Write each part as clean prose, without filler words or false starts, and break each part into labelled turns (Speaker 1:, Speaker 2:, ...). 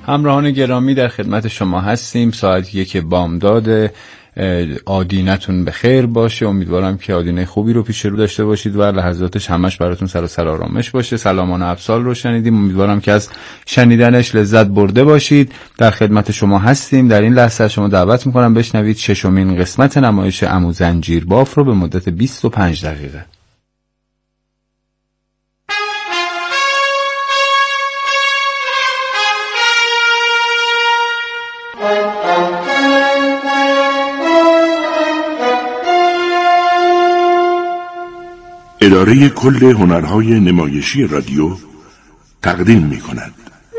Speaker 1: همراهان گرامی در خدمت شما هستیم. ساعت 1 بامداد. آدینتون به خیر باشه. امیدوارم که آدینه خوبی رو پیش رو داشته باشید و لحظاتش همش براتون سر و سر آرامش باشه. سلامان ابسال رو شنیدیم، امیدوارم که از شنیدنش لذت برده باشید. در خدمت شما هستیم. در این لحظه شما دعوت میکنم بشنوید 6مین قسمت نمایش عمو زنجیرباف رو به مدت 25 دقیقه.
Speaker 2: اداره کل هنرهای نمایشی رادیو تقدیم می کند.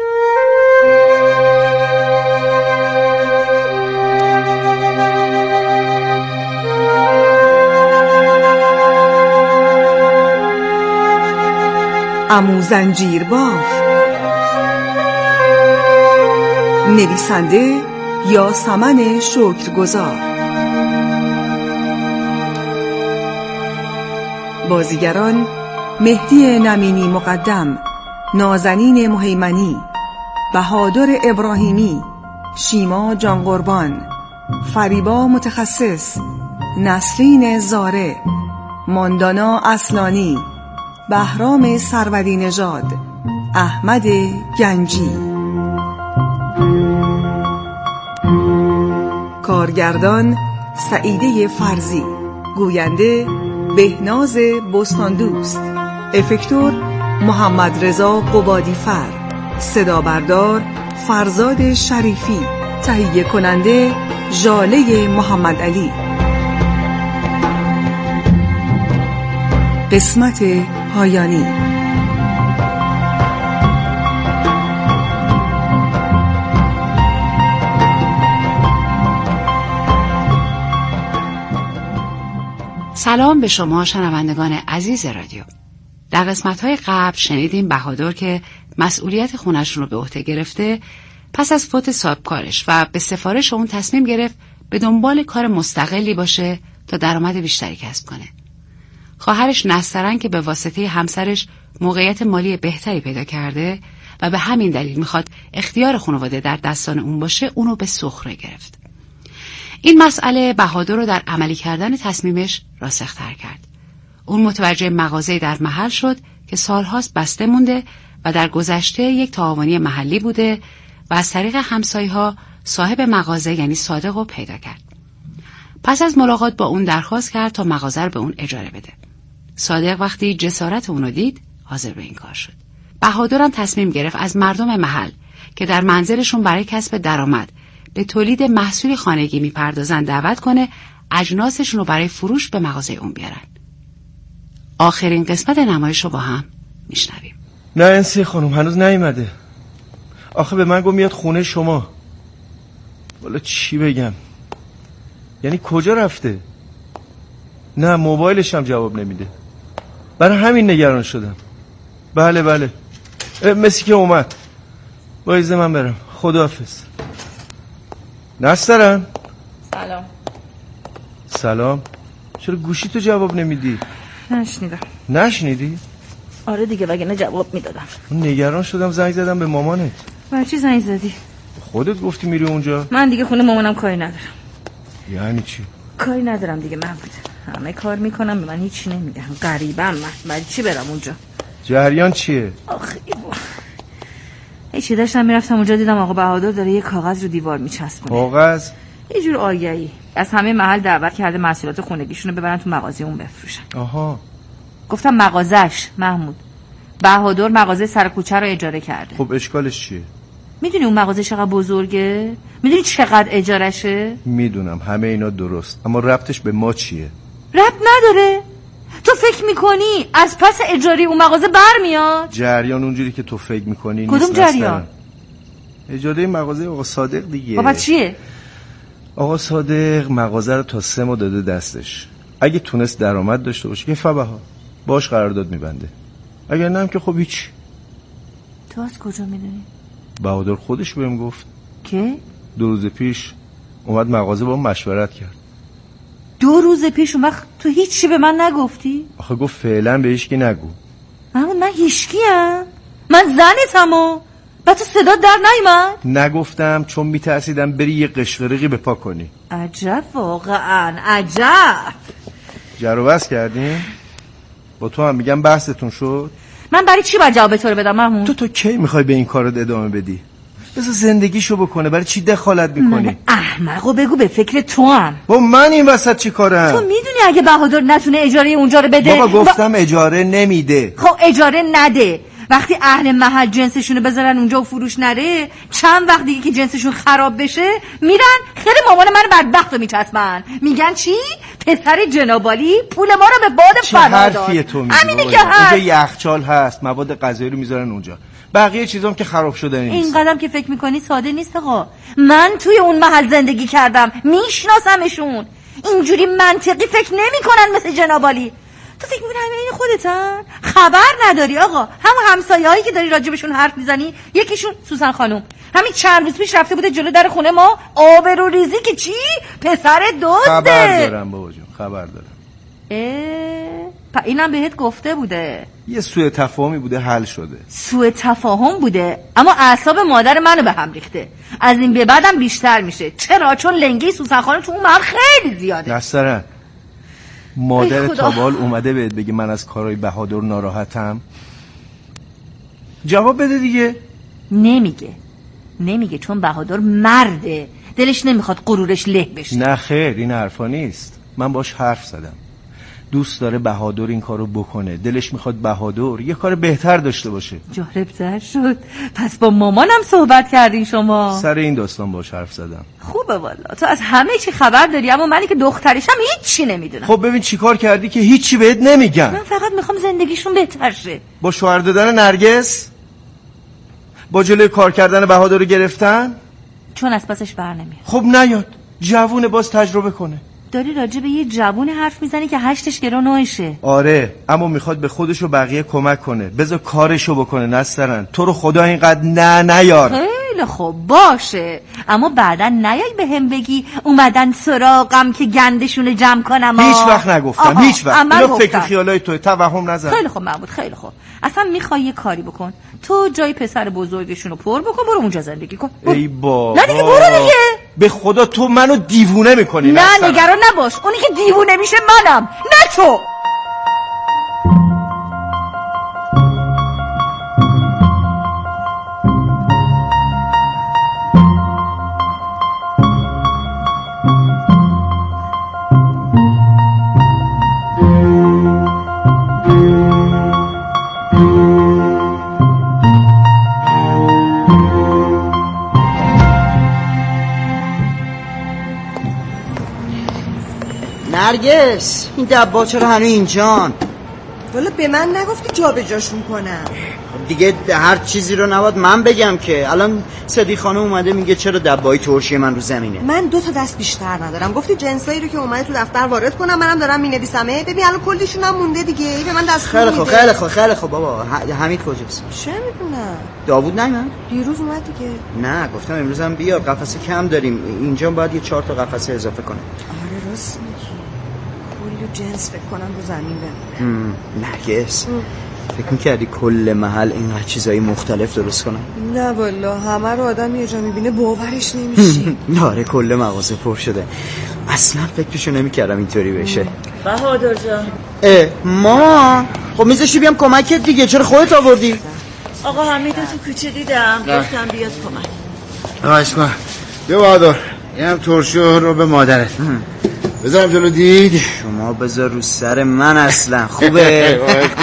Speaker 3: عمو زنجیرباف. نویسنده یاسمن شکرگزار. بازیگران: مهدی نمینی مقدم، نازنین مهیمنی، بهادر ابراهیمی، شیما جانقربان، فریبا متخصص، نسرین زاره، ماندانا اصلانی، بهرام سرودی نژاد، احمد گنجی. کارگردان: سعیده فرزی. گوینده: بهناز بستاندوست. افکتور: محمد رضا قبادی فر. صدا بردار: فرزاد شریفی. تهیه کننده: ژاله محمد علی. قسمت پایانی.
Speaker 4: سلام به شما شنوندگان عزیز رادیو. در قسمت‌های قبل شنیدیم بهادر که مسئولیت خونه‌شون رو به عهده گرفته پس از فوت صاحبکارش و به سفارش اون تصمیم گرفت به دنبال کار مستقلی باشه تا درآمد بیشتری کسب کنه. خواهرش نسترن که به واسطه همسرش موقعیت مالی بهتری پیدا کرده و به همین دلیل میخواد اختیار خانواده در دستان اون باشه، اونو به سخره گرفت. این مسئله بهادر رو در عملی کردن تصمیمش راسختر کرد. اون متوجه مغازه‌ای در محل شد که سالهاست بسته مونده و در گذشته یک تعاونی محلی بوده و از طریق همسایه‌ها صاحب مغازه یعنی صادق رو پیدا کرد. پس از ملاقات با اون درخواست کرد تا مغازه رو به اون اجاره بده. صادق وقتی جسارت اونو دید حاضر به این کار شد. بهادر هم تصمیم گرفت از مردم محل که در منزلشون برای کسب درآمد به تولید محصول خانگی میپردازن دعوت کنه اجناسشون رو برای فروش به مغازه اون بیارن. آخرین قسمت نمایش رو با هم میشنویم.
Speaker 5: نه انسی خانم هنوز نیومده. آخه به من گفت میاد خونه شما. والا چی بگم؟ یعنی کجا رفته؟ نه موبایلش هم جواب نمیده. برای همین نگران شدم. بله مسی که اومد. با اجازه من برم. خداحافظ. نسترن؟ سلام. چرا گوشی تو جواب نمیدی؟ نشنیدی؟
Speaker 6: آره دیگه وگرنه جواب میدادم.
Speaker 5: نگران شدم زنگ زدم به مامانت.
Speaker 6: برای چی زنگ زدی؟
Speaker 5: خودت گفتی میری اونجا.
Speaker 6: من دیگه خونه مامانم کاری ندارم.
Speaker 5: یعنی چی؟
Speaker 6: کاری ندارم دیگه محمود. همه کار میکنم به من هیچی نمیگن. غریبم من. برای چی برم اونجا؟
Speaker 5: جریان چیه؟
Speaker 6: آخه هیچی داشتم میرفتم اونجا دیدم آقا بهادر داره یه کاغذ رو دیوار میچسبونه.
Speaker 5: کاغذ؟
Speaker 6: یه جور آگهی. از همه محل دعوت کرده محصولات خونگیشونو ببرن تو مغازه اون بفروشن.
Speaker 5: آها.
Speaker 6: گفتم مغازش محمود. بهادر مغازه سر کوچه رو اجاره کرده.
Speaker 5: خب اشکالش چیه؟
Speaker 6: میدونی اون مغازه چقدر بزرگه؟ میدونی چقدر اجارشه؟
Speaker 5: میدونم همه اینا درست، اما ربطش به ما چیه؟
Speaker 6: ربط نداره. تو فکر میکنی از پس اجاره اون مغازه برمیاد؟
Speaker 5: جریان اونجوری که تو فکر میکنی نیست.
Speaker 6: کدوم جریان؟
Speaker 5: اجاره مغازه آقا صادق دیگه.
Speaker 6: بابا چیه؟
Speaker 5: آقا صادق مغازه رو تا 3 ماه داده دستش. اگه تونست درآمد داشته باشه که فبها باش قرارداد میبنده، اگر نه هم که خب هیچ.
Speaker 6: تو از کجا میدونی؟
Speaker 5: بهادر خودش بهم گفت.
Speaker 6: که
Speaker 5: 2 روز پیش اومد مغازه با مشورت کرد.
Speaker 6: 2 روز پیش اون وقت تو هیچی به من نگفتی؟
Speaker 5: آخه گفت فعلا به هیچکی نگو.
Speaker 6: من هیچکیم؟ من زنتمو. بعد تو صدا در نیامد؟
Speaker 5: نگفتم چون میترسیدم بری یه قشقرقی به پا کنی.
Speaker 6: عجب واقعا عجب.
Speaker 5: جر و بحث کردیم؟ با تو هم میگم بحثتون شد؟
Speaker 6: من برای چی باید جواب تو رو بدم محمود؟
Speaker 5: تو کی میخوای به این کارت ادامه بدی؟ بذار زندگیشو بکنه، برای چی دخالت میکنی؟
Speaker 6: احمقو بگو به فکر تو هم.
Speaker 5: با من این وسط چی کارم؟
Speaker 6: تو میدونی اگه بهادر نتونه اجاره اونجا رو بده؟
Speaker 5: بابا گفتم اجاره نمیده.
Speaker 6: خب اجاره نده. وقتی اهل محل جنسشونو بذارن اونجا و فروش نره، چند وقت دیگه که جنسشون خراب بشه میرن خیلی مامان من بدبختو میچسبن، میگن چی؟ پسر جنابالی پول ما رو به باد فنا داد.
Speaker 5: حرفیه تو میگی؟
Speaker 6: همینه که هست.
Speaker 5: اونجا یخچال هست، مواد غذایی رو میذارن اونجا، بقیه چیزام که خراب شده نیست.
Speaker 6: این قدم که فکر میکنی ساده نیست آقا. من توی اون محل زندگی کردم، میشناسمشون. اینجوری منطقی فکر نمیکنن مثل جنابالی. تو فکر میکنی همه این خودتن؟ خبر نداری آقا. همسایه‌هایی که داری راجبشون حرف میزنی، یکیشون سوسن خانم همین چند روز پیش رفته بوده جلو در خونه ما، آبروریزی که چی؟ پسر دزده.
Speaker 5: خبر دارم بابا جون، خبر دارم.
Speaker 6: اینم بهت گفته بوده.
Speaker 5: یه سوء تفاهمی بوده، حل شده.
Speaker 6: سوء تفاهم بوده، اما اعصاب مادر منو به هم ریخته. از این به بعدم بیشتر میشه. چرا؟ چون لنگه سوسن خانم تو اون محل خیلی زیاده.
Speaker 5: نسترن مادر تابال اومده بهت بگه من از کارهای بهادر ناراحتم؟ جواب بده دیگه. نمیگه چون بهادر مرده، دلش نمیخواد غرورش له بشه. نه خیر، این حرفا نیست. من باش حرف زدم، دوست داره بهادر این کارو بکنه، دلش میخواد بهادر یه کار بهتر داشته باشه.
Speaker 6: جالب‌تر شد. پس با مامانم صحبت کردین شما؟
Speaker 5: سر این داستان باش حرف زدم.
Speaker 6: خوبه والا، تو از همه چی خبر داری، اما منی که دخترشم هیچی نمیدونم.
Speaker 5: خب ببین چیکار کردی که هیچی بهت نمیگن.
Speaker 6: من فقط میخوام زندگیشون بهتر شه.
Speaker 5: با شوهر دادن نرگس، با جلوی کار کردن بهادر رو گرفتن،
Speaker 6: چون از پسش بر نمیاد.
Speaker 5: خب نیاد، جوونه، باز تجربه کنه.
Speaker 6: داری راجع به یه جوون حرف میزنی که 8ش گرو 9شه.
Speaker 5: آره، اما میخواد به خودش و بقیه کمک کنه. بذار کارشو بکنه. نسترن تو رو خدا اینقدر نیار.
Speaker 6: خیلی خوب باشه، اما بعدا نیای به هم بگی اومدن سراغم که گندشونو جمع کنم.
Speaker 5: هیچ وقت نگفتم. هیچ وقت. اینا فکر خیالای توی، توهم نزن.
Speaker 6: خیلی خوب محمود، خیلی خوب. اصلا میخوای یه کاری بکن، تو جای پسر بزرگشونو پر بکن، برو اونجا زندگی کن.
Speaker 5: ای بابا،
Speaker 6: نه دیگه برو دیگه.
Speaker 5: به خدا تو منو دیوونه میکنی.
Speaker 6: نه نگران نباش، اونی که دیوونه میشه منم، نه تو.
Speaker 7: نرگس، این دبا چرا هنو اینجان؟
Speaker 8: والا به من نگفتی جا به جاشون کنم.
Speaker 7: دیگه هر چیزی رو نباید من بگم که. الان صدیق خانم اومده میگه چرا دبای ترشی من رو زمینه.
Speaker 8: من 2 تا دست بیشتر ندارم. گفتی جنسایی رو که اومده تو دفتر وارد کنم، منم دارم مینویسمه. ببین الان کلیشون هم مونده دیگه. این به من دست
Speaker 7: خیلی خوب بابا. حمید کجاست؟
Speaker 8: چه میدونم.
Speaker 7: داوود نه؟
Speaker 8: دیروز اومد دیگه.
Speaker 7: نه گفتم امروز هم بیاد، قفسه کم داریم. اینجا باید یه 4 تا قفسه اضافه کنه.
Speaker 8: آره راست میگی. کلی جنس فکر کنم رو زمین بمونه.
Speaker 7: نرگس فکر میکردی کل محل اینقدر چیزایی مختلف درست کنن؟
Speaker 8: نه والا، همه رو آدم یه جا میبینه باورش نمیشه.
Speaker 7: آره کل مغازه پر شده. اصلا فکرشو نمیکردم اینطوری بشه.
Speaker 6: بهادر جان.
Speaker 7: ماما خب میذاشتی بیام کمکت دیگه، چرا خودت آوردی؟
Speaker 6: آقا حمیدو تو کوچه دیدم، گفتم بیاد کمک.
Speaker 9: آقایش کن بیا بهادر، اینم ترشو رو به مادرت بذارم جلو دید.
Speaker 7: شما بذار رو سر من، اصلا خوبه.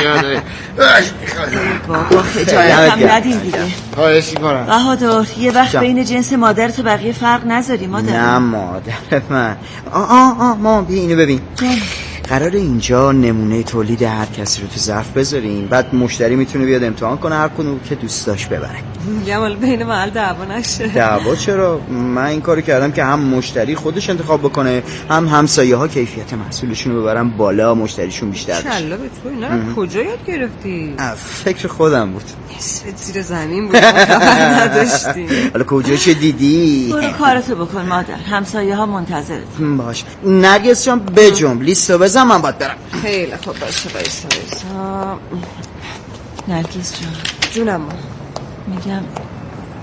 Speaker 6: بابا خجالت هم ندیم دیگه.
Speaker 9: خواهش میکنم
Speaker 6: بهادر، یه وقت بین جنس مادرت و بقیه فرق نذاری مادر.
Speaker 7: نه مادر من. ماما بیا اینو ببین. قرار اینجا نمونه تولید هر کسی رو تو ظرف بذاریم، بعد مشتری میتونه بیاد امتحان کنه هر کدوم که دوست داشت ببره.
Speaker 8: میگم حالا بین محل دعوا نشه.
Speaker 7: دعوا چرا؟ من این کارو کردم که هم مشتری خودش انتخاب بکنه، هم همسایه ها کیفیت محصولشون رو ببرن بالا، مشتریشون بیشتر بشه.
Speaker 8: انشالله به تو. اینا کجا یاد گرفتی؟
Speaker 7: فکر خودم بود.
Speaker 8: نصفت زیر زمین بود، خبر نداشتی.
Speaker 7: حالا کجا چه دیدی؟
Speaker 6: برو کارتو بکن مادر، همسایه ها منتظرت.
Speaker 7: باش. نرگس جان بجنب، لیستو بزن، من باید برم.
Speaker 8: خیلی خوب باشه. وایسا.
Speaker 6: نرگس جان.
Speaker 8: جونم.
Speaker 6: میگم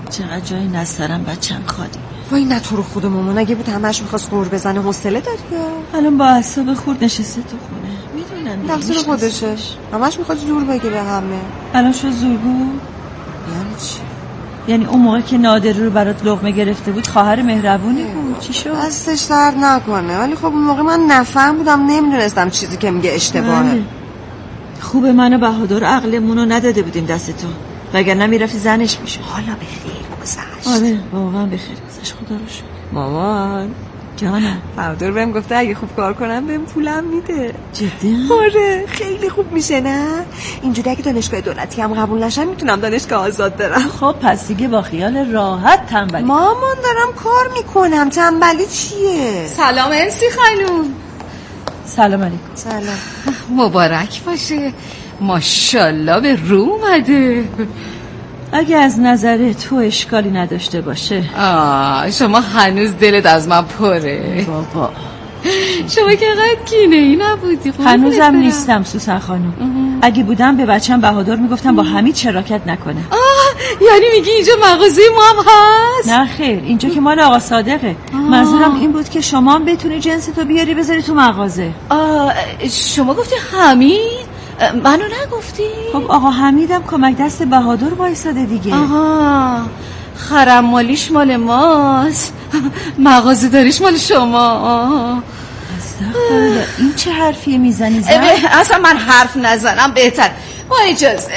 Speaker 6: چقدر جای نسترم بچم خالی.
Speaker 8: وای نه تو رو خود مامان اگه بود همش میخواست قور بزنه حوصله داری یا؟
Speaker 6: الان با اعصاب خورد نشسته تو خونه. میدونم
Speaker 8: تقصیر خودشه. همش میخواد زور بگه به همه.
Speaker 6: الان شو زورگو؟
Speaker 8: یعنی چی؟
Speaker 6: یعنی اون موقع که نادر رو برات لقمه گرفته بود خواهر مهربونی بود. چی شد؟
Speaker 8: دستش درد نکنه. ولی خب اون موقع من نفهم بودم، نمیدونستم چیزی که میگه اشتباهه.
Speaker 6: خوبه من و بهادر عقلمون رو نداده بودیم دست تو، وگرنه میرفتی زنش میشه.
Speaker 8: حالا بخیر گذشت.
Speaker 6: آره واقعا بخیر گذشت. خدا رو شکر.
Speaker 8: مامان
Speaker 6: جانم
Speaker 8: بهادر بهم گفته اگه خوب کار کنم بهم پولم میده.
Speaker 6: جدی؟
Speaker 8: آره خیلی خوب میشه نه؟ اینجوری اگه دانشگاه دولتی هم قبول نشم میتونم دانشگاه آزاد برم.
Speaker 6: خب پس دیگه با خیال راحت تنبلی.
Speaker 8: مامان دارم کار میکنم، تنبلی چیه؟
Speaker 4: سلام انسی خانوم.
Speaker 6: سلام علیکم.
Speaker 8: سلام.
Speaker 4: مبارک باشه، ماشاءالله به رو اومده.
Speaker 6: اگه از نظر تو اشکالی نداشته باشه.
Speaker 4: شما هنوز دلت از من پره.
Speaker 6: بابا
Speaker 4: شما که قد کینه ای نبودی.
Speaker 6: هنوزم نیستم سوسن خانم. اگه بودم به بچم بهادر میگفتم با حمید شراکت نکنه.
Speaker 4: یعنی میگی اینجا مغازه ما هم هست؟
Speaker 6: نه خیر، اینجا که مال آقا صادقه. منظورم این بود که شما هم بتونی جنستو بیاری بذاری تو مغازه.
Speaker 4: شما گفتی حمید؟ منو نگفتی؟
Speaker 6: خب آقا حمیدم کمک دست بهادر وایساده دیگه.
Speaker 4: خرم مالیش مال ماست، مغازه داریش مال شما.
Speaker 6: استغفرالله، این چه حرفیه میزنی زن؟
Speaker 4: اصلا من حرف نزنم بهتر. با اجازه.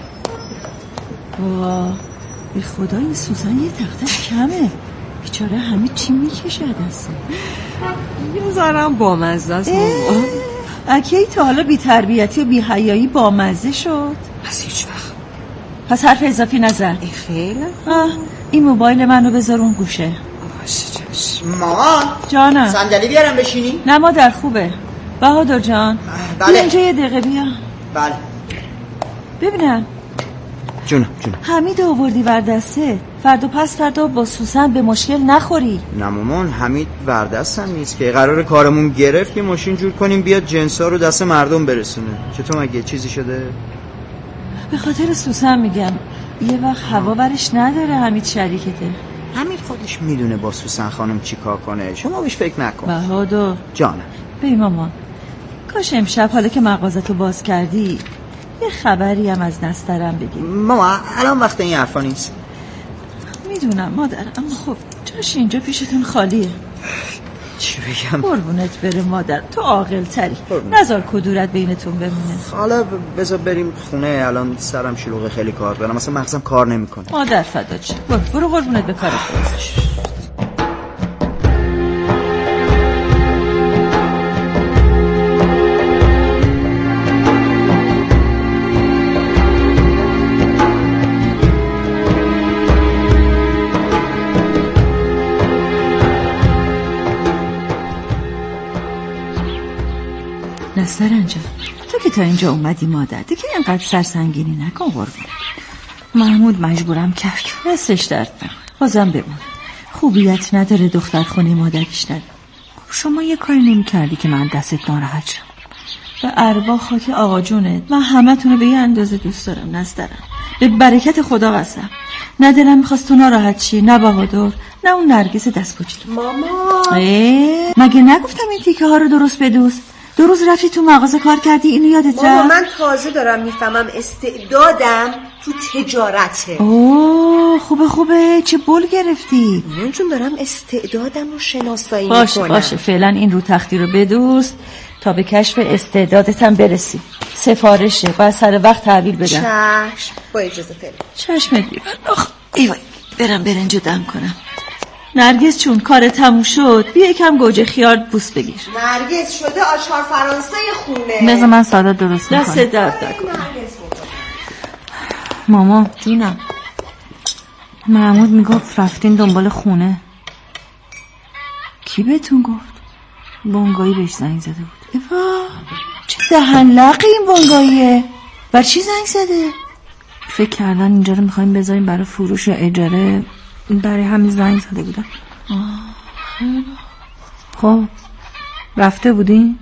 Speaker 6: به خدا این سوزن یه تختش کمه. بیچاره حمید چی میکشه دسته؟
Speaker 8: یه ذرم بامزه است مامان.
Speaker 6: اکی تا حالا بی تربیتی و بی حیایی بامزه شد؟
Speaker 8: پس هیچ وقت.
Speaker 6: پس حرف اضافی نزن.
Speaker 8: خیلی؟
Speaker 6: این موبایل منو بذار اون گوشه.
Speaker 8: باشه چشم.
Speaker 7: مامان
Speaker 6: جانم
Speaker 7: صندلی بیارم بشینی؟
Speaker 6: نه مادر خوبه. بهادر جان
Speaker 7: بله.
Speaker 6: اینجا یه دقیقه بیا.
Speaker 7: بله
Speaker 6: ببینم
Speaker 7: جونم.
Speaker 6: حمید آوردی وردسته، فردا پس فردا با سوسن به مشکل نخوری.
Speaker 7: نه مامان حمید وردستم نیست که قرار کارمون گرفت که ماشین جور کنیم بیاد جنسا رو دست مردم برسونه. چطور مگه چیزی شده؟
Speaker 6: به خاطر سوسن میگم، یه وقت هوا برش نداره حمید شریکته.
Speaker 7: حمید خودش میدونه با سوسن خانم چی کار کنه، شما بهش فکر نکن.
Speaker 6: بهادر
Speaker 7: جانم.
Speaker 6: ببین مامان، کاش امشب حالا که مغازتو باز کردی یه خبری هم از نسترم بگی.
Speaker 7: ماما الان وقت این حرفا نیست.
Speaker 6: میدونم مادر، اما خب جاش اینجا پیشتون خالیه.
Speaker 7: چی بگم؟
Speaker 6: قربونت بره مادر، تو عاقل تری. نذار کدورت بینتون بمونه.
Speaker 7: حالا بذار بریم خونه، الان سرم شلوغه خیلی کار دارم، مثلا مغزم کار نمیکنه.
Speaker 6: مادر فدا چه، برو قربونت به کار خودش. نسترن جان، تو که تا اینجا اومدی مادر دیگه اینقدر سرسنگینی نکن قربونت. محمود مجبورم کرد، دستش درد نکنه، بازم بمون. خوبیت نداره دختر خونه مادریش نداره. شما یه کاری نمی کردی که من دستت ناراحت شم. به ارواح خاک آقا جونت، من همه تونو به یه اندازه دوست دارم نسترن، به برکت خدا قسم. نه دلم میخواست تو ناراحت شی، نه بهادر، نه اون نرگس دست پوچی.
Speaker 8: مامان
Speaker 6: مگه نگفتم این تیکه ها رو درست بدوز؟ 2 روز رفتی تو مغازه کار کردی، اینو یادت رفت؟
Speaker 8: ماما من تازه دارم میفهمم استعدادم تو تجارته.
Speaker 6: اوه خوبه چه بول گرفتی.
Speaker 8: من چون دارم استعدادم رو شناسایی میکنم.
Speaker 6: باشه فعلا این رو تختی رو بدوز تا به کشف استعدادتم برسی. سفارشه باید سر وقت تحویل بدم.
Speaker 8: چشم با اجازه فعلا.
Speaker 6: چشمت بیبر. ایوای برم برنج دم کنم. نرگس چون کار تموم شد بیا یکم گوجه خیار پوست بگیر.
Speaker 8: نرگس شده آچار فرانسه خونه.
Speaker 6: بذار من سالاد درست میکنم. دست درد نکنه.
Speaker 10: ماما
Speaker 6: جونم،
Speaker 10: محمود میگفت رفتین دنبال خونه.
Speaker 6: کی بهتون گفت؟
Speaker 10: بونگایی بهش زنگ زده بود.
Speaker 6: چه دهن لقی این بونگاییه؟ بر چی زنگ زده؟
Speaker 10: فکر کردن اینجا رو میخوایم بذاریم برای فروش یا اجاره، برای همین زنگ زده بودن. خب رفته بودین؟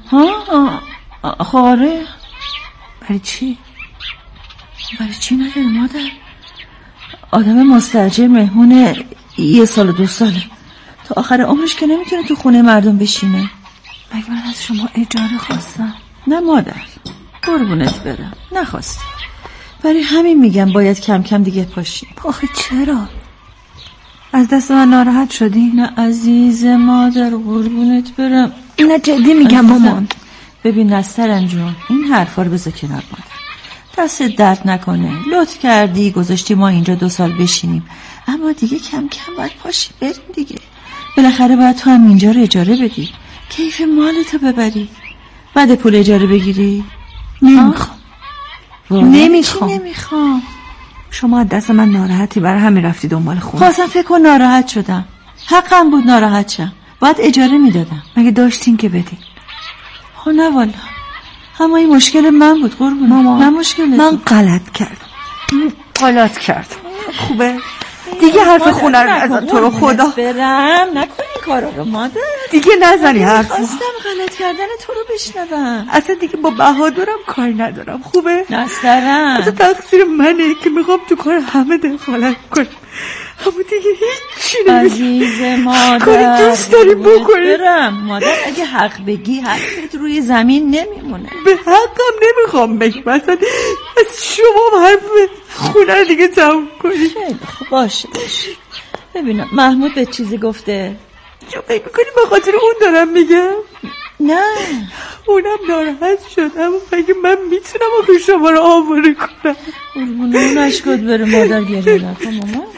Speaker 6: آره.
Speaker 10: برای چی نداره مادر؟ آدم مستاجر مهمون 1 سال و 2 ساله، تا آخر عمرش که نمیتونه تو خونه مردم بشینه.
Speaker 6: مگه من از شما اجاره خواستم؟
Speaker 10: نه مادر، قربونت برم، نخواستی. برای همین میگم باید کم کم دیگه پاشیم.
Speaker 6: آخه چرا؟ از دست من ناراحت شدی؟
Speaker 10: نه عزیز مادر، قربونت برم.
Speaker 6: نه جدی میگم مامان.
Speaker 10: ببین نسترن جون، این حرفا رو بذار کنار مادر. دست درد نکنه، لطف کردی گذاشتی ما اینجا 2 سال بشینیم، اما دیگه کم کم باید پاشیم بریم دیگه. بالاخره باید تو هم اینجا رو اجاره بدی، کیف مالتو ببری، بعد پول اجاره بگیری.
Speaker 6: نمیخوام.
Speaker 10: نمیخوام.
Speaker 6: شما از دست من ناراحتی، برای همین رفتی دنبال خونه.
Speaker 10: خواستم فکر کن ناراحت شدم، حقم بود ناراحت شم، باید اجاره میدادم.
Speaker 6: مگه داشتین که بدین؟
Speaker 10: خب نه والا، اما این مشکل من بود قربون
Speaker 6: ماما.
Speaker 10: نه مشکل
Speaker 6: من غلط کردم. خوبه دیگه حرف خونه رو نزن، تو رو خدا
Speaker 10: برم نکن این کارا رو مادر.
Speaker 6: دیگه نزنی حرف.
Speaker 10: خواستم غلط کردن تو رو بشنوم.
Speaker 6: اصلا دیگه با بهادرم کاری ندارم. خوبه
Speaker 10: نسترن
Speaker 6: اصلا تقصیر منه که میخوام تو کار همه دخالت کنم، اما دیگه هیچی
Speaker 10: عزیز مادر،
Speaker 6: کاری دوست داری بکنی.
Speaker 10: برم مادر، اگه حق بگی حقت روی زمین نمیمونه.
Speaker 6: به حقم نمیخوام بگم، اصلا از شما حرف خونه رو دیگه تموم کنی.
Speaker 10: خیلی خوب، باشه. ببینم محمود به چیزی گفته؟
Speaker 6: جو فکر میکنی به خاطر اون دارم میگم؟
Speaker 10: نه
Speaker 6: اونم ناراحت شد، اما مگه من میتونم آخه شما رو آواره کنم؟
Speaker 10: قربونه نشکد بره مادر، گریه نکن مامان.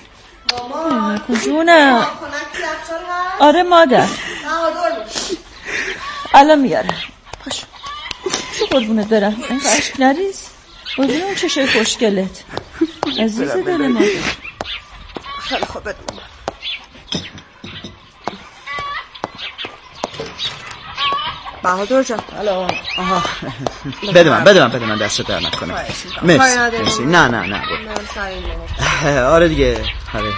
Speaker 10: جونم. آره مادر، الان میارم. پاشو شو قربونت برم، این عشق نریز. قربون اون چشای خوشگلت عزیز دل مادر.
Speaker 8: خیلی خوبه. بهادر جان.
Speaker 7: آها بده من دست در نکنه. مرسی. نه آره دیگه. آره.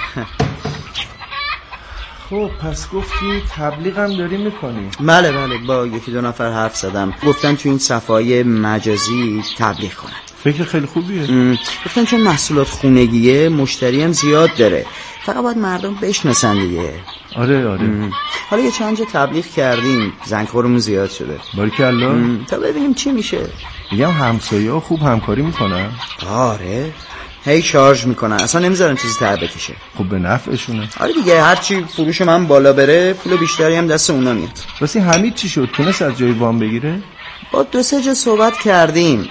Speaker 5: خب پس گفتی تبلیغ هم داری میکنی؟
Speaker 7: بله با 1-2 نفر حرف زدم، گفتن تو این صفحه‌های مجازی تبلیغ کنن.
Speaker 5: فکر خیلی خوبیه.
Speaker 7: گفتن چون محصولات خونگیه مشتری هم زیاد داره، فقط باید مردم بشناسن دیگه.
Speaker 5: آره
Speaker 7: حالا یه چند جا تبلیغ کردیم، زنگخورمون زیاد شده.
Speaker 5: باریکالله.
Speaker 7: تا ببینیم چی میشه.
Speaker 5: میگم همسایه‌ها خوب همکاری میکنن.
Speaker 7: آره هی شارژ میکنن، اصلا نمیذارن چیزی ته بکشه.
Speaker 5: خب به نفعشونه.
Speaker 7: آره دیگه، هرچی فروش من بالا بره پول بیشتری هم دست اونا میاد.
Speaker 5: واسه حمید چی شد؟ تونست از جای وام بگیره؟
Speaker 7: با 2-3 جا صحبت کردیم،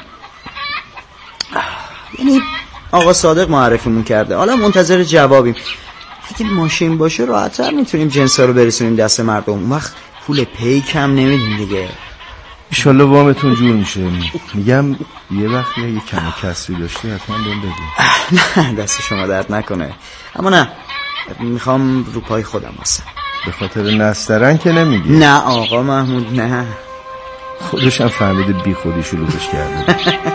Speaker 7: یعنی آقا صادق معرفیمون کرده، حالا منتظر جوابیم. اگه ماشین باشه راحت‌تر میتونیم جنسا رو برسونیم دست مردم، اون وقت پول پی کم نمیدیم دیگه.
Speaker 5: ایشالله وامتون جور میشه. میگم یه وقتی اگه کم کسری داشته حتما بهم بگو.
Speaker 7: نه دست شما درد نکنه، اما نه میخوام رو پای خودم واسه.
Speaker 5: به خاطر نسترن که نمیگی؟
Speaker 7: نه آقا محمود نه،
Speaker 5: خودش هم فهمیده بی خودی شروعش کرده.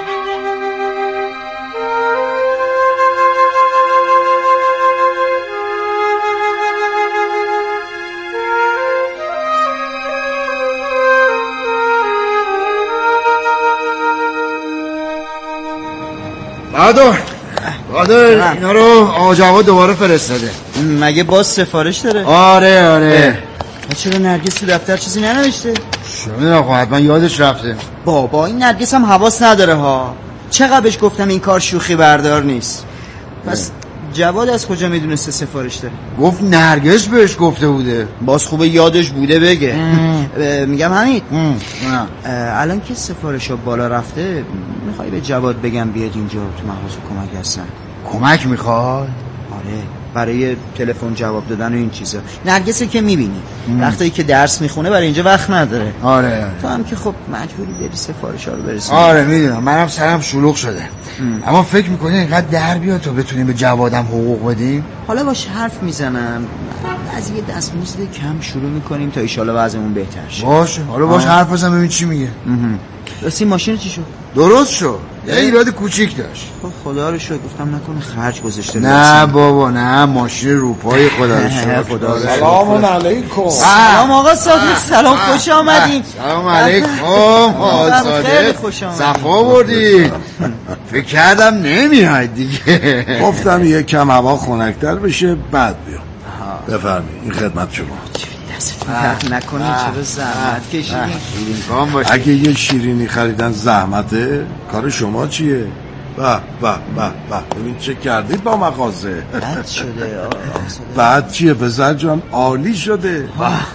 Speaker 9: بهادر اینا رو آقا جواد دوباره فرستاده.
Speaker 7: مگه باز سفارش داره؟
Speaker 9: آره.
Speaker 7: چرا نرگس تو دفتر چیزی ننوشته؟
Speaker 9: شما آقا حتما یادش رفته.
Speaker 7: بابا این نرگس هم حواس نداره ها، چقدر بهش گفتم این کار شوخی بردار نیست. پس جواد از کجا میدونسته سفارش داره؟
Speaker 9: گفت نرگس بهش گفته بوده.
Speaker 7: باز خوبه یادش بوده بگه. میگم حمید الان که سفارش ها بالا رفته، میخوای به جواد بگم بیاد اینجا تو مغازه کمک هستن؟
Speaker 9: کمک میخواد؟
Speaker 7: آره برای تلفن جواب دادن و این چیزا. نرگسه که میبینی وقتی که درس میخونه برای اینجا وقت نداره.
Speaker 9: آره
Speaker 7: تو هم که خب مجبوری بری سفارش ها رو برسونی.
Speaker 9: آره میدونم، منم سرم شلوغ شده. اما فکر میکنی اینقدر در بیاد تا بتونیم به جوادم حقوق بدیم؟
Speaker 7: حالا باش حرف میزنم، از یه دستمزد کم شروع میکنیم تا ایشالا وضعمون بهتر شه.
Speaker 9: باشه حالا باش حرف بزن ببین چی میگه.
Speaker 7: راستی ماشین چی شد؟
Speaker 9: درست شد. یه ایراد کوچیک داشت.
Speaker 7: خدا رو شکر گفتم نکنه خرج گذاشته.
Speaker 9: نه بابا نه، ماشین روپای خدا رو شکر. خدا رو شکر.
Speaker 11: سلام علیکم.
Speaker 7: سلام آقا صادق. سلام خوش آمدین.
Speaker 9: سلام علیکم آقا صادق. صفا بردید. فکر کردم نمیاید دیگه.
Speaker 11: گفتم یه کم هوا خنک‌تر بشه بعد بیام. بفرمایید این خدمت شما.
Speaker 7: دست نکنید چرا زحمت کشیدین؟
Speaker 11: اگه یه شیرینی خریدن زحمته، کار شما چیه؟ به ببین چه کردید با مغازه.
Speaker 7: بد شده
Speaker 11: بعد چیه پسر جان؟ عالی شده.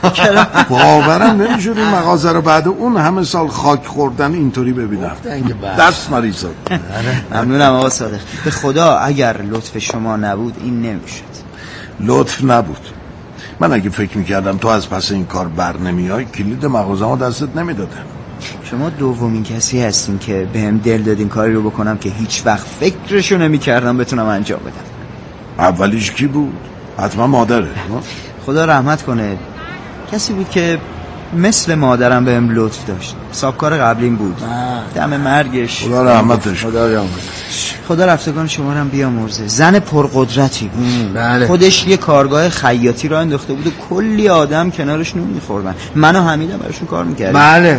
Speaker 11: باورم نمیشد این مغازه رو بعد اون همه سال خاک خوردن اینطوری ببینم. دست مریض شد.
Speaker 7: ممنونم آقا صادق. به خدا اگر لطف شما نبود این نمیشد.
Speaker 11: لطف نبود. من اگه فکر میکردم تو از پس این کار بر نمیای کلید مغازه‌مو دستت نمیدادم.
Speaker 7: شما دومین کسی هستین که بهم دل دادین کاری رو بکنم که هیچ وقت فکرشو نمیکردم بتونم انجام بدم.
Speaker 11: اولیش کی بود؟ حتما مادره.
Speaker 7: خدا رحمت کنه. کسی بود که مثل مادرم بهم لطف داشت. سابکار قبلیم بود. دم مرگش
Speaker 11: خدا رحمتش.
Speaker 7: خدا رفتگان شما رو هم بیامرزه. زن پرقدرتی بود.
Speaker 9: بله.
Speaker 7: خودش یه کارگاه خیاطی را انداخته بود و کلی آدم کنارش نون می‌خوردن. من و حمیدم براشون کار می‌کردیم.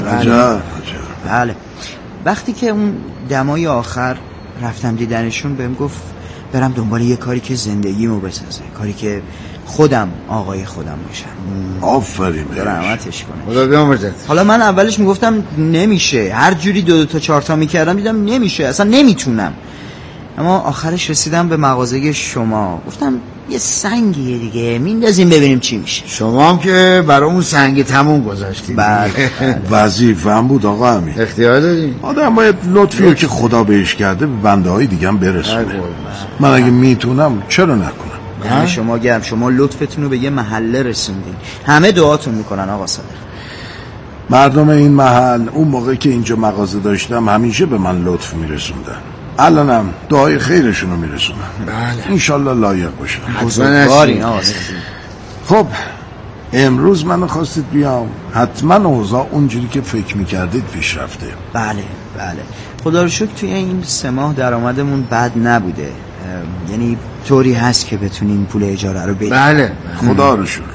Speaker 7: بله. وقتی که اون دمای آخر رفتم دیدنشون بهم گفت برم دنبال یه کاری که زندگیمو بسازه، کاری که خودم آقای خودم باشم.
Speaker 11: آفرین.
Speaker 7: رحمتش کنه.
Speaker 9: خدا بیامرزه.
Speaker 7: حالا من اولش میگفتم نمیشه، هر جوری 2 تا 4 تا میکردم دیدم نمیشه، اصلا نمیتونم. اما آخرش رسیدم به مغازه شما. گفتم یه سنگیه دیگه میندازیم ببینیم چی میشه.
Speaker 9: شما هم که برامون سنگ تموم گذاشتید.
Speaker 7: بله.
Speaker 11: وظیفه‌ام بود آقا امین.
Speaker 9: اختیار دادین.
Speaker 11: آدم باید لطفی رو که خدا بهش کرده به بنده های دیگه هم برسونه. من اگه میتونم چرا نکنم؟
Speaker 7: شما گرم. شما لطفتون رو به یه محله رسوندین. همه دعاتون میکنن آقا صادق.
Speaker 11: مردم این محل اون موقع که اینجا مغازه داشتم همیشه به من لطف میرسوندن. الانم دعای خیرشونو میرسونم.
Speaker 9: بله.
Speaker 11: انشالله لایق باشم.
Speaker 7: بزرگوارین آقا.
Speaker 11: خب امروز منو خواستید بیام. حتما اوضاع اونجوری که فکر میکردید پیش رفته.
Speaker 7: بله. خدا رو شکر توی این 3 ماه درآمدمون بد نبوده. یعنی طوری هست که بتونیم پول اجاره رو بدیم.
Speaker 9: بله.
Speaker 11: خدا رو شکر.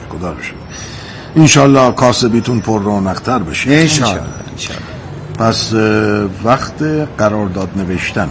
Speaker 11: انشالله کاسبیتون پر رونق‌تر بشه.
Speaker 7: انشالله.
Speaker 11: پس وقت قرارداد نوشتنه.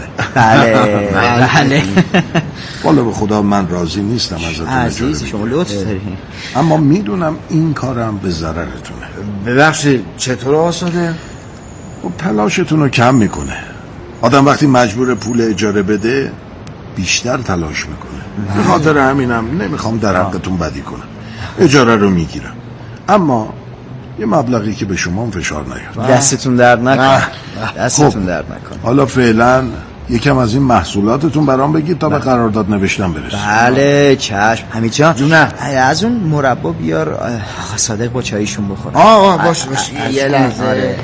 Speaker 7: بله.
Speaker 11: والا به خدا من راضی نیستم ازتون.
Speaker 7: عزیز شما لطف دارین.
Speaker 11: اما میدونم این کارم به ضررتونه.
Speaker 9: ببخشید چطور آساده؟
Speaker 11: خب تلاشتون رو کم میکنه. آدم وقتی مجبور پول اجاره بده بیشتر تلاش میکنه. به خاطر همینم نمیخوام در حقتون بدی کنم. اجاره رو میگیرم، اما یه مبلغی که به شما فشار نیاد.
Speaker 7: دستتون درد نکنه. دستتون درد نکنه.
Speaker 11: حالا فعلا یکم از این محصولاتتون برام بگید تا به قرارداد نوشتن برسیم.
Speaker 7: بله چشم. حمید جان
Speaker 9: جونم.
Speaker 7: از اون مربا بیار آقا صادق با چایشون بخوره.
Speaker 9: باشه یه لحظه.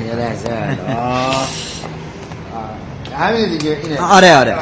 Speaker 9: همین دیگه اینه.
Speaker 7: آره.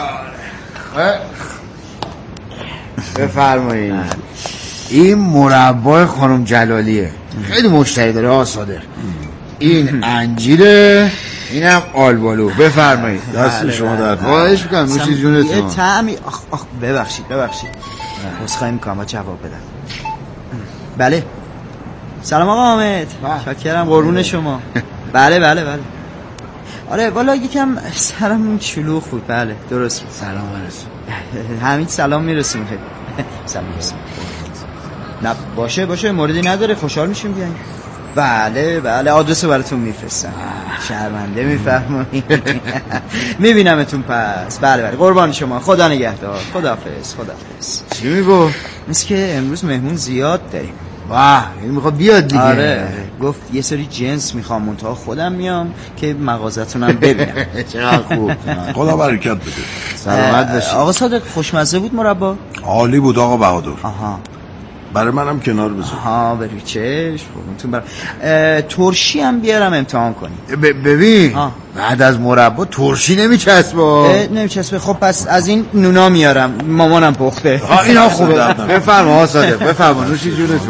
Speaker 9: بفرمایید. این مربای خانم جلالیه، خیلی مشتری داره آقا صادق. این انجیره، اینم آلبالو. بفرمایید.
Speaker 11: دست شما درد.
Speaker 9: خواهش میکنم نوش جونتون.
Speaker 7: یه طعمی ببخشید عذرخواهی میکنم با جواب بدم. بله. سلام آقا حامد. شکرم قربون شما. بله. آره والا یکم سرم شلوغ بود. بله درست بود.
Speaker 9: سلام برسون.
Speaker 7: حمید سلام میرسیم. سلام میرسیم. نه باشه موردی نداره، خوشحال میشیم بیاین. بله آدرس رو براتون میفرستم. شرمنده میفرمایید. میبینمتون پس. بله قربان شما. خدا نگهدار. خداحافظ.
Speaker 9: چی میگو؟
Speaker 7: مثل که امروز مهمون زیاد داریم.
Speaker 9: این میخواد بیاد دیگه.
Speaker 7: آره گفت یه سری جنس میخوام منتها خودم میام که مغازتونم ببینم.
Speaker 9: چقدر خوب.
Speaker 11: خدا برکت بده.
Speaker 9: سلامت باشی.
Speaker 7: آقا صادق خوشمزه بود مربا؟
Speaker 11: عالی بود آقا بهادر.
Speaker 7: آها.
Speaker 11: برای منم کنار بذار.
Speaker 7: بری چشم. ترشی هم بیارم امتحان کنی.
Speaker 9: ببین بعد از مربا ترشی
Speaker 7: نمیچسبه. خب پس از این نونا میارم، مامانم پخته.
Speaker 9: اینا خوب دارم. بفرما آقا صادق. بفرما نوش جونتون.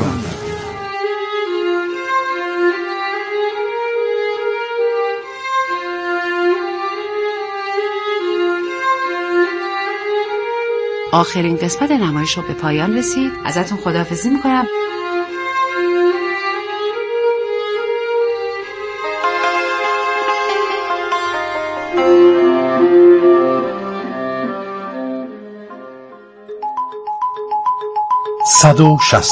Speaker 4: آخرین قسمت نمایش رو به پایان رسید. ازتون خداحافظی میکنم.
Speaker 12: با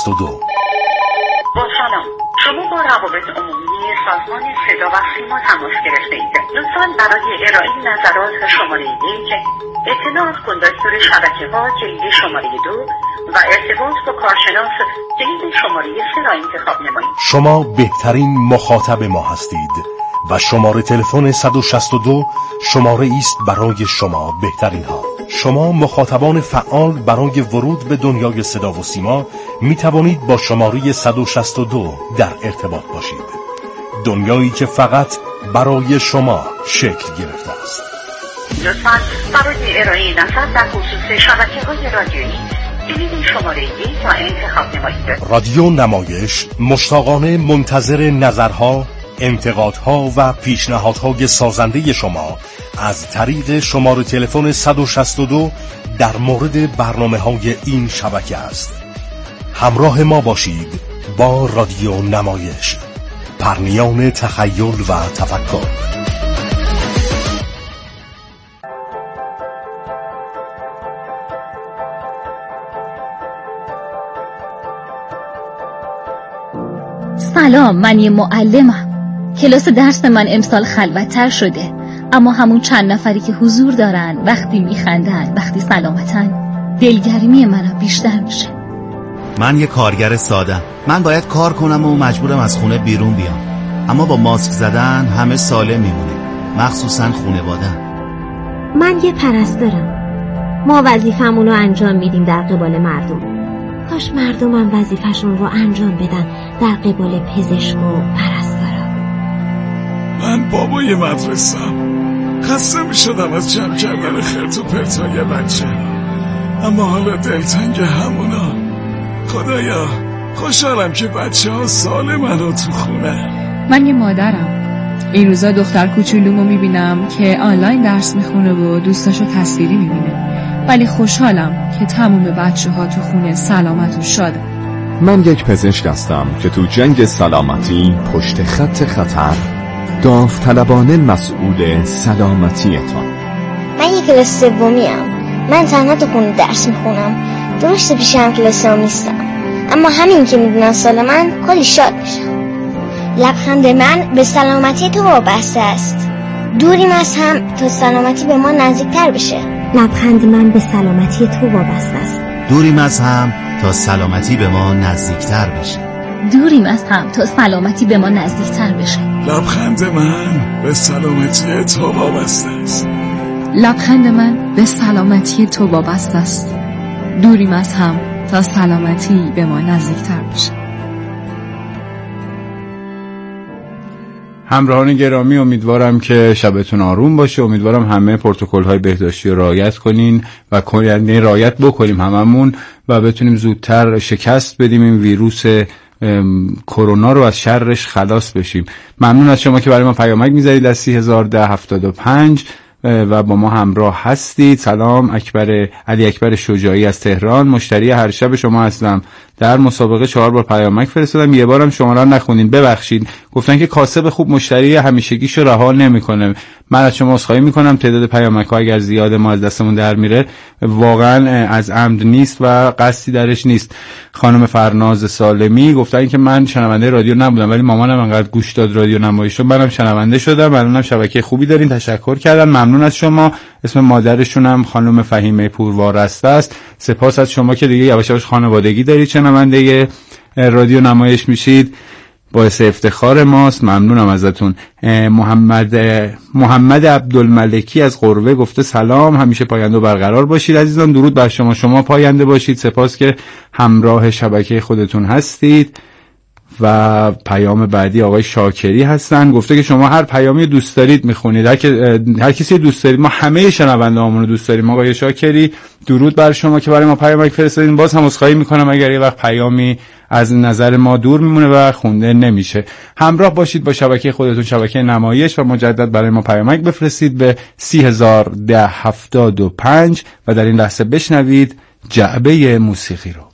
Speaker 12: سلام، شما با روابط عمومی سازمان صدا و سیما تماس گرفته اید. لطفاً برای ارائه نظرات شماره 1 اطلاعات کن دستور شبکه‌ها کلید شماره 2 و ارتباط با کارشناس کلید شماره 3 را انتخاب نمایید.
Speaker 13: شما بهترین مخاطب ما هستید و شماره تلفن 162 شماره است برای شما بهترین ها. شما مخاطبان فعال برای ورود به دنیای صدا و سیما می توانید با شماره 162 در ارتباط باشید. دنیایی که فقط برای شما شکل گرفته است.
Speaker 12: لطفاً برای ارائه نظر در خصوص شبکه‌های رادیویی کلید شماره 1 را انتخاب نمایید.
Speaker 13: رادیو نمایش مشتاقانه منتظر نظرها، انتقادها و پیشنهادهای سازنده شما از طریق شماره تلفن 162 در مورد برنامه‌های این شبکه است. همراه ما باشید با رادیو نمایش، پرنیان تخیل و تفکر.
Speaker 14: سلام، من یه معلمم. کلاس درس من امسال خلوت‌تر شده، اما همون چند نفری که حضور دارن وقتی میخندن، وقتی سلامتن، دلگرمی منم بیشتر میشه.
Speaker 15: من یه کارگر سادم. من باید کار کنم و مجبورم از خونه بیرون بیام، اما با ماسک زدن همه سالم میمونیم، مخصوصا خانواده‌ام.
Speaker 16: من یه پرستارم. ما وظیفمون رو انجام میدیم در قبال مردم. کاش مردمم وظیفشون رو انجام بدن در قبال پزشک و پرستارا.
Speaker 17: من بابای مدرسه‌ام. خسته میشدم از جمع کردن خرت و پرتای بچه، اما حالا دلتنگ همونا. خدایا خوشحالم که بچه ها سالمن و تو خونه.
Speaker 18: من یه مادرم. این روزا دختر کوچولومو میبینم که آنلاین درس میخونه و دوستاشو تصویری میبینه، ولی خوشحالم که تموم بچه ها تو خونه سلامت و شاده.
Speaker 19: من یک پزشک هستم که تو جنگ سلامتی پشت خط خطر داوطلبانه مسئول سلامتیتان.
Speaker 20: من یک کلاس سومیم. من تنها تو خونه درس میخونم. درسته پیشم کلاسام نیستم، اما همین که میدونن سال من کلی شاد میشم. لبخند من به سلامتی تو وابسته است. دوریم از هم تا سلامتی به ما نزدیکتر بشه.
Speaker 16: لبخند من به سلامتی تو وابسته است.
Speaker 15: دوریم از هم تا سلامتی به ما نزدیکتر بشه.
Speaker 14: دوریم از هم تا سلامتی به ما نزدیکتر بشه.
Speaker 17: لبخند من به سلامتی تو وابسته است.
Speaker 18: لبخند من به سلامتی تو وابسته است. دوریم از هم تا سلامتی به ما نزدیکتر بشه.
Speaker 1: همراهان گرامی، امیدوارم که شبتون آروم باشه. امیدوارم همه پروتکل‌های بهداشتی رو رعایت کنین و یعنی رعایت بکنیم هممون و بتونیم زودتر شکست بدیم این ویروس کرونا رو، از شرش خلاص بشیم. ممنون از شما که برای ما پیامک میذارید از 301075 و با ما همراه هستید. سلام، علی اکبر شجاعی از تهران. مشتری هر شب شما هستم. در مسابقه 4 بار پیامک فرستادم، یه بارم شماره رو نخونین، ببخشید. گفتن که کاسب خوب مشتری همیشگیشو رها نمیکنه. من از شما عذرخواهی میکنم. تعداد پیامک‌ها اگر زیاد ما از دستمون در میره واقعا از عمد نیست و قصدی درش نیست. خانم فرناز سالمی گفتن که من شنونده رادیو نبودم ولی مامانم انقدر گوش داد رادیو نمایشو منم شنونده شدم. ممنونم، شبکه خوبی دارین، تشکر کردم. ممنون از شما. اسم مادرشون هم خانم فهیمه پوروارسته است. سپاس از شما که دیگه یواش یواش خانوادگی دارید، شنونده رادیو نمایش میشید، باعث افتخار ماست. ممنونم ازتون. محمد عبدالملکی از قروه گفته سلام، همیشه پاینده و برقرار باشید عزیزان. درود بر شما، شما پاینده باشید. سپاس که همراه شبکه خودتون هستید. و پیام بعدی آقای شاکری هستن، گفته که شما هر پیامی دوست دارید میخونید، هر کسی دوست دارید، ما همه شنونده هامون رو دوست داریم. آقای شاکری درود بر شما که برای ما پیامک فرستادین. باز هم عذرخواهی میکنم اگر یه وقت پیامی از نظر ما دور میمونه و خونده نمیشه. همراه باشید با شبکه خودتون، شبکه نمایش، و مجدد برای ما پیامک بفرستید به 301075 و در این لحظه بشنوید جعبه موسیقی رو.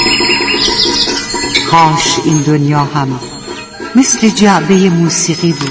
Speaker 3: کاش این دنیا هم مثل جعبه موسیقی بود